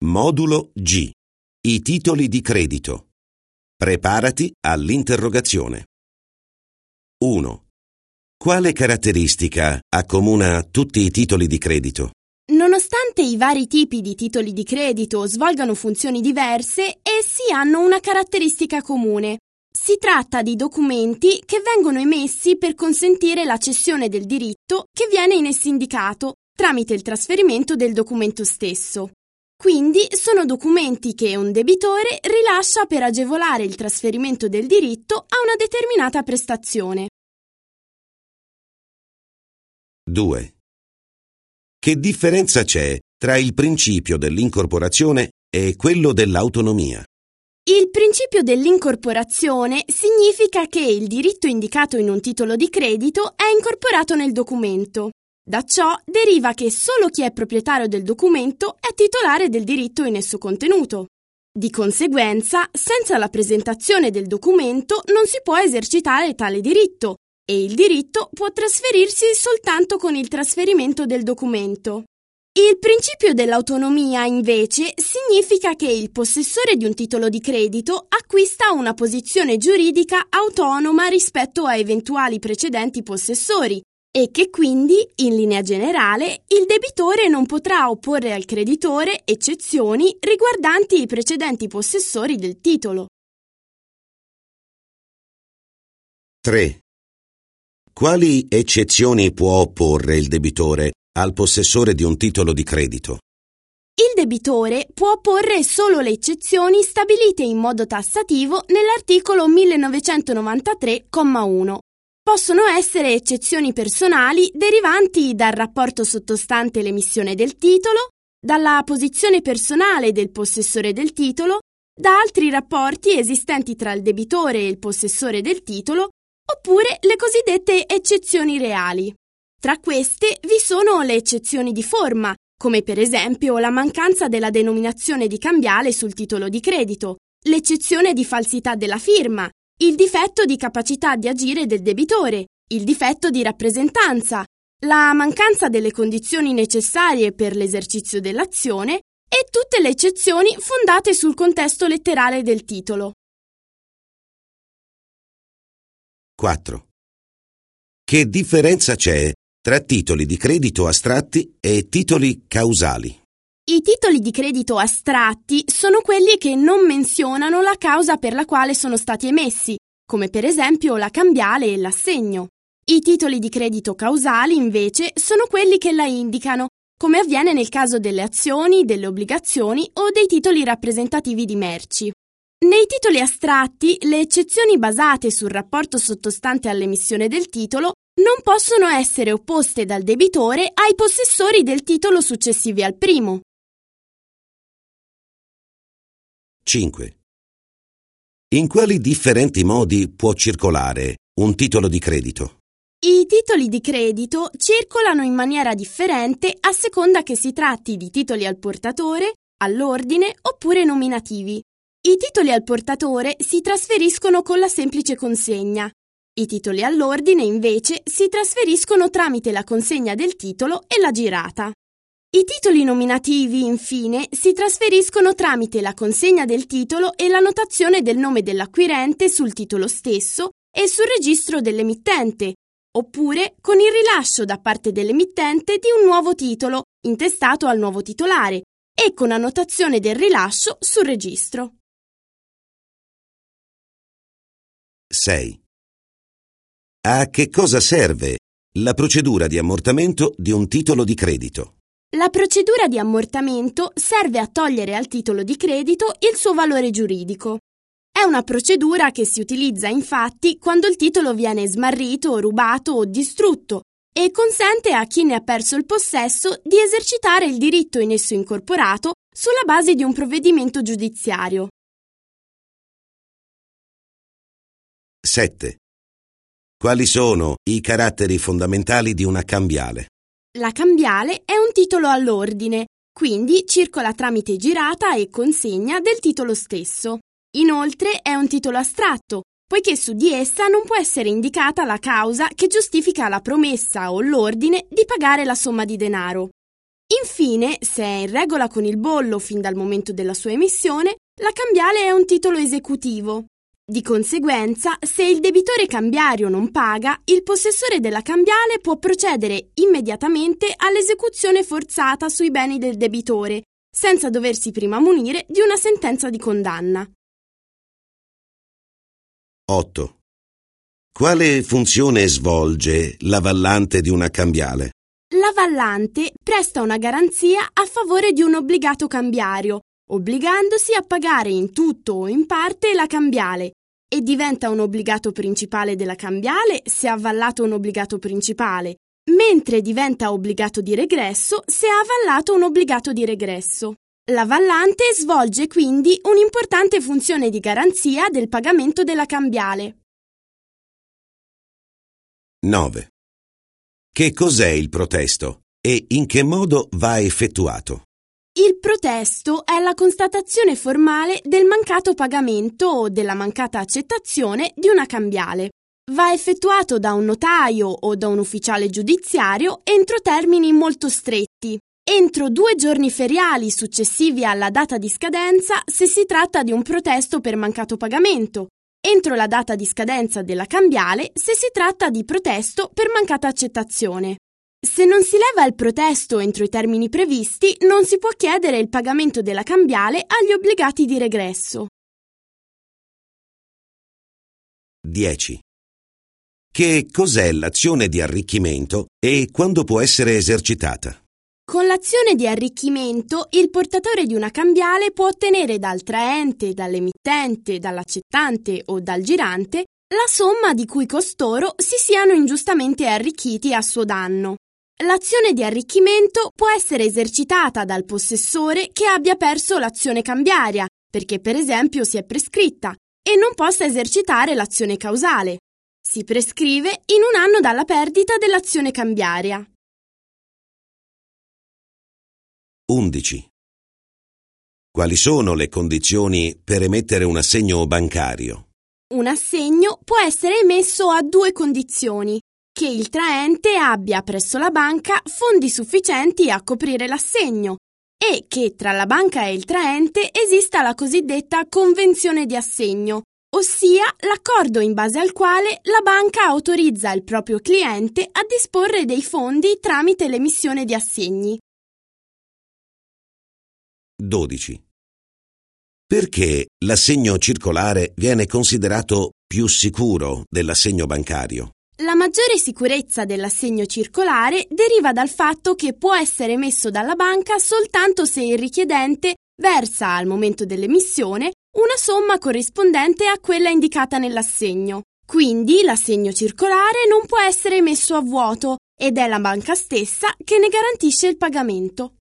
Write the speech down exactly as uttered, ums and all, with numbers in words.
Modulo G. I titoli di credito. Preparati all'interrogazione. uno. Quale caratteristica accomuna tutti i titoli di credito? Nonostante i vari tipi di titoli di credito svolgano funzioni diverse, essi hanno una caratteristica comune. Si tratta di documenti che vengono emessi per consentire la cessione del diritto che viene in essi indicato tramite il trasferimento del documento stesso. Quindi sono documenti che un debitore rilascia per agevolare il trasferimento del diritto a una determinata prestazione. due. Che differenza c'è tra il principio dell'incorporazione e quello dell'autonomia? Il principio dell'incorporazione significa che il diritto indicato in un titolo di credito è incorporato nel documento. Da ciò deriva che solo chi è proprietario del documento è titolare del diritto in esso contenuto. Di conseguenza, senza la presentazione del documento non si può esercitare tale diritto e il diritto può trasferirsi soltanto con il trasferimento del documento. Il principio dell'autonomia, invece, significa che il possessore di un titolo di credito acquista una posizione giuridica autonoma rispetto a eventuali precedenti possessori e che quindi, in linea generale, il debitore non potrà opporre al creditore eccezioni riguardanti i precedenti possessori del titolo. tre. Quali eccezioni può opporre il debitore al possessore di un titolo di credito? Il debitore può opporre solo le eccezioni stabilite in modo tassativo nell'articolo millenovecentonovantatré, comma uno. Possono essere eccezioni personali derivanti dal rapporto sottostante l'emissione del titolo, dalla posizione personale del possessore del titolo, da altri rapporti esistenti tra il debitore e il possessore del titolo, oppure le cosiddette eccezioni reali. Tra queste vi sono le eccezioni di forma, come per esempio la mancanza della denominazione di cambiale sul titolo di credito, l'eccezione di falsità della firma, il difetto di capacità di agire del debitore, il difetto di rappresentanza, la mancanza delle condizioni necessarie per l'esercizio dell'azione e tutte le eccezioni fondate sul contesto letterale del titolo. quattro. Che differenza c'è tra titoli di credito astratti e titoli causali? I titoli di credito astratti sono quelli che non menzionano la causa per la quale sono stati emessi, come per esempio la cambiale e l'assegno. I titoli di credito causali, invece, sono quelli che la indicano, come avviene nel caso delle azioni, delle obbligazioni o dei titoli rappresentativi di merci. Nei titoli astratti, le eccezioni basate sul rapporto sottostante all'emissione del titolo non possono essere opposte dal debitore ai possessori del titolo successivi al primo. cinque. In quali differenti modi può circolare un titolo di credito? I titoli di credito circolano in maniera differente a seconda che si tratti di titoli al portatore, all'ordine oppure nominativi. I titoli al portatore si trasferiscono con la semplice consegna. I titoli all'ordine, invece, si trasferiscono tramite la consegna del titolo e la girata. I titoli nominativi, infine, si trasferiscono tramite la consegna del titolo e la notazione del nome dell'acquirente sul titolo stesso e sul registro dell'emittente, oppure con il rilascio da parte dell'emittente di un nuovo titolo intestato al nuovo titolare e con annotazione del rilascio sul registro. sei. A che cosa serve la procedura di ammortamento di un titolo di credito? La procedura di ammortamento serve a togliere al titolo di credito il suo valore giuridico. È una procedura che si utilizza infatti quando il titolo viene smarrito, rubato o distrutto e consente a chi ne ha perso il possesso di esercitare il diritto in esso incorporato sulla base di un provvedimento giudiziario. sette. Quali sono i caratteri fondamentali di una cambiale? La cambiale è un titolo all'ordine, quindi circola tramite girata e consegna del titolo stesso. Inoltre è un titolo astratto, poiché su di essa non può essere indicata la causa che giustifica la promessa o l'ordine di pagare la somma di denaro. Infine, se è in regola con il bollo fin dal momento della sua emissione, la cambiale è un titolo esecutivo. Di conseguenza, se il debitore cambiario non paga, il possessore della cambiale può procedere immediatamente all'esecuzione forzata sui beni del debitore, senza doversi prima munire di una sentenza di condanna. otto. Quale funzione svolge l'avallante di una cambiale? L'avallante presta una garanzia a favore di un obbligato cambiario, obbligandosi a pagare in tutto o in parte la cambiale, e diventa un obbligato principale della cambiale se ha avallato un obbligato principale, mentre diventa obbligato di regresso se ha avallato un obbligato di regresso. L'avallante svolge quindi un'importante funzione di garanzia del pagamento della cambiale. nove. Che cos'è il protesto e in che modo va effettuato? Il protesto è la constatazione formale del mancato pagamento o della mancata accettazione di una cambiale. Va effettuato da un notaio o da un ufficiale giudiziario entro termini molto stretti, entro due giorni feriali successivi alla data di scadenza se si tratta di un protesto per mancato pagamento, entro la data di scadenza della cambiale se si tratta di protesto per mancata accettazione. Se non si leva il protesto entro i termini previsti, non si può chiedere il pagamento della cambiale agli obbligati di regresso. dieci. Che cos'è l'azione di arricchimento e quando può essere esercitata? Con l'azione di arricchimento, il portatore di una cambiale può ottenere dal traente, dall'emittente, dall'accettante o dal girante la somma di cui costoro si siano ingiustamente arricchiti a suo danno. L'azione di arricchimento può essere esercitata dal possessore che abbia perso l'azione cambiaria, perché per esempio si è prescritta, e non possa esercitare l'azione causale. Si prescrive in un anno dalla perdita dell'azione cambiaria. undici. Quali sono le condizioni per emettere un assegno bancario? Un assegno può essere emesso a due condizioni: che il traente abbia presso la banca fondi sufficienti a coprire l'assegno e che tra la banca e il traente esista la cosiddetta convenzione di assegno, ossia l'accordo in base al quale la banca autorizza il proprio cliente a disporre dei fondi tramite l'emissione di assegni. dodici. Perché l'assegno circolare viene considerato più sicuro dell'assegno bancario? La maggiore sicurezza dell'assegno circolare deriva dal fatto che può essere emesso dalla banca soltanto se il richiedente versa al momento dell'emissione una somma corrispondente a quella indicata nell'assegno. Quindi l'assegno circolare non può essere emesso a vuoto ed è la banca stessa che ne garantisce il pagamento.